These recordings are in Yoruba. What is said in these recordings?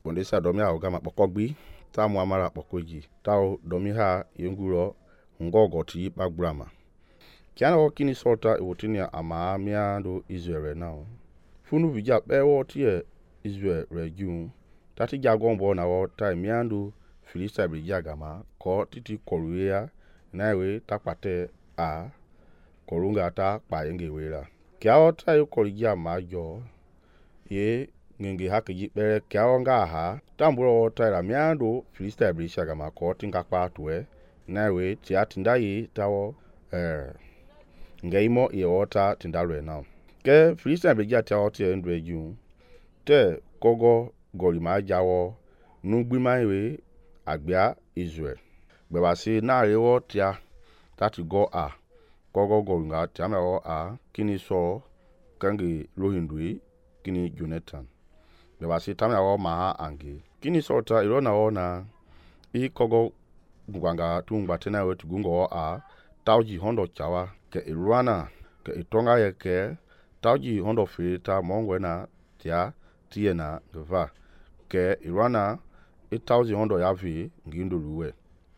pondesa domi ha ogama pokogbi ta mu amara pokoji ta domi ha yenguro ngogo ti pagrama kiana kini sota ewotinia ama miando Israel now funu vija pewo tie Israel region tati jagombo na wo ta miando Filista bijagama ko titi koruya nawe takpate a korunga ta payenge wera kiao ta yo korija majo ye ngenge hakiji pere kiao nga ha tamburo ta la miando Filista bijagama ko tinga patwe nawe ti atindayi tawo ngeimo ye ota tindalwe now ke Filista bijata oti endwe ju te kogo golima jawo nugbimawe agbia Israel gbebasi na rewo tia tati go a kogo golunga tia mewo a kini so kangi lohindui kini Jonathan gbebasi tamewo maha angi kini so ta irona ona I kogo guganga tungba tena we tugungo a tauji hondo chawa ke irwana ke itonga yeke tauji hondo filita mongwena tia tiena gva ke irwana 1000 hondo yavi nginduluwe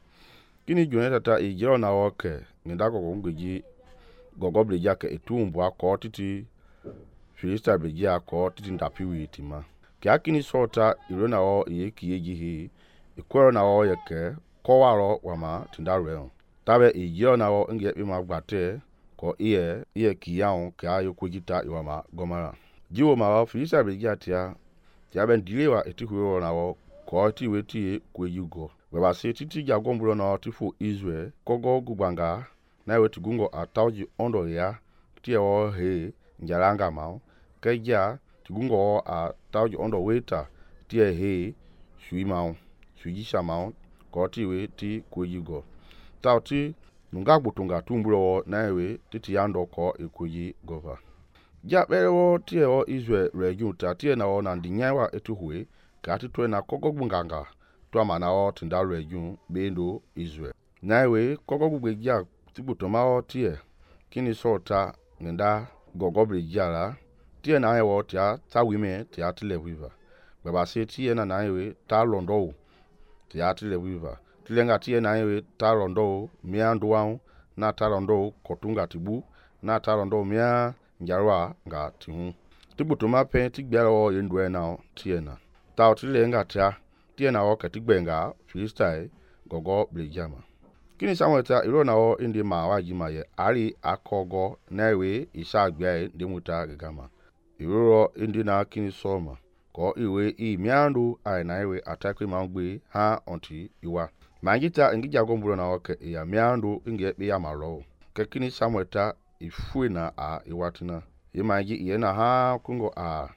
kini Jonathan ta ijero na woke ngindako kongiji gogoblija ke etumbu ako titi Filista blija ako titi ndapiwi itima ke akini sota irona o yeki yejihi ikwero na o yeke kowaro wama tindarwe tabe ijero na o nge bima gbate ko iye kiyaun ke ayo kujita iwama gomara jiwo ma Filista blija tia ben dilewa etihuwo na o ko ti weti kwejugo weba se titi jagombulo na tifu Israel kogo gubanga na wetu gungo atauji ondo ya tiyo he njalanga mao keja tugungo atauji ondo weta tiye he shui mao sujisha mao ko ti weti kwejugo tauti nunga butunga tumbulo na we titi yando ko ekweji gova ja berewo tiyo Israel region ta tiye na ona ndinyawa etuhwe kati twe na kogo gbunganga to amana o tinda region bendo Israel naiwe kogo gbegja tibutoma o tie kini sota ngenda gogo brejala tie na ewo tia ta wime tia televiva baba se tie na naiwe ta londo tia televiva tilenga tie na ewe ta londo miandu wan na ta londo kotunga tibu na ta londo mia njarwa nga tihu tibutoma pe tigbero yendwe na tie na ta otilenga tia tie na o katigbenga Filista gogo blejama kini samweta irona o indi mawaji maye ari akogo nawe isagbia ndimuta gama iroro indi na kini soma ko iwe miandu ai nawe atakwe mangbe ha onti iwa mangita ngija gombulo na oke ya miandu nge be ya maro ke kini samweta ifue na iwatina yimangi yena ha kungo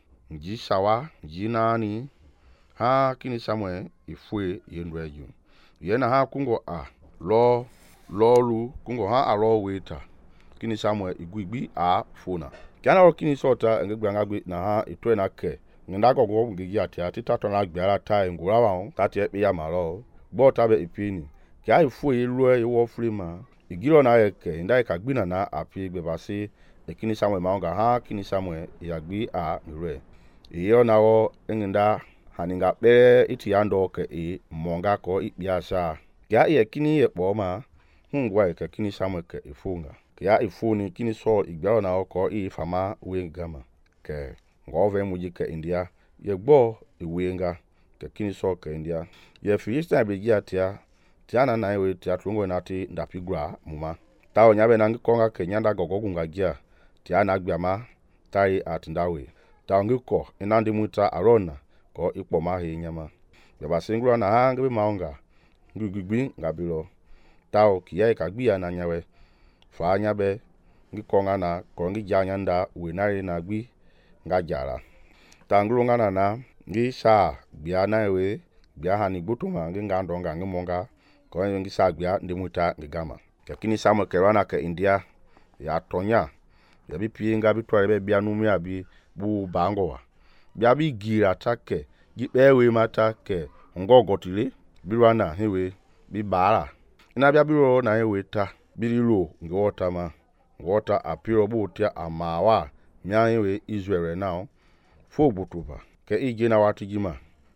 njisawa jinani ha kini samwe ifue yendweju yena ha kungo lolu kungo ha alo weta kini samwe igwigbi fona kana kini sota ngegbangagbe na ha itwe na ke ndako go ngigi atia titato na agbara ta ngura wa tati e ya maro bo tabe ipini ka ifue ilu iwo frima igiro na yeke ndai ka gbina na api gbebasi kini samwe maunga ha kini samwe yagbi nure iyo na wo ngenda haninga be iti yando ke monga ko ikbiasa ya ye kini ye poma ngwa ke kini samwe ke ifunga ya ifuni kini so igbaro na ko fama wengama ke ngove muji ke India ye gbo iwenga ke kini so ke India ye Filista begia tiana na we tiatlungo na ti ndapigwa muma tawo nyabe na ngikonga ke nyanda gogogunga gia tiana gbiama tai atindawe tawo ngiko inandi muta arona ko ikpoma he nyama yaba singura na ha ngbe maunga ngugugbi ngabilo tawo kiya ka gbia na nyawe fa nyabe ngikonga na ko ngi janyanda we nari na gbi ngajara tangurunga na ngi sha bia na we bia hani butuma ngi ngandonga ngimonga ko ngi sha bia ndimuta ngama yakini samo kerana ke India ya tonya ya bipie nga bitware be bia numu ya bi bu bangowa bia bi gira take gipewe mata ke ngogotile birwana hewe bibara ina bia biro na hewe ta biriro ngota ma ngota apiro butia amawa nya hewe Israel now fo butuba ke ije na watigima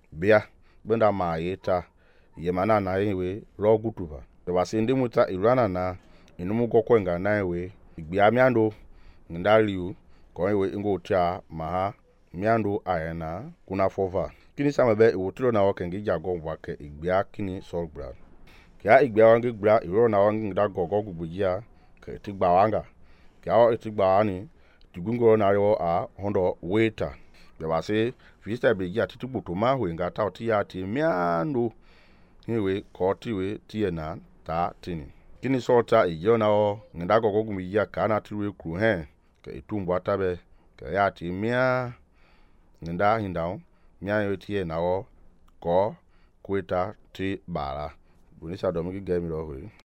bia benda ma yeta yemana na yewe rogutuba basi ndi muta irana na inumu goko nga na yewe igbia miando ndaliu ko yewe ngo tia maha miando ayena kuna fova kini samebe iwotiro na wokengi jago wake igbia kini solbra kya igbia wangi gbra iro na wangi da gogo gubujia ke tigba wanga kya itigba ani tigungo na yo a hondo waiter basi Philistine begia titubuto ma hwe nga ta oti ya ti miando hiwe ko tiwe tiena ta tini kini sota ijona o ngda gogo gumijia kana tiwe kru he ke itumbo atabe ke ya ti mia ngda hindao mia yo tiena o ko kweta ti bara bunisa domi gemi ro hwe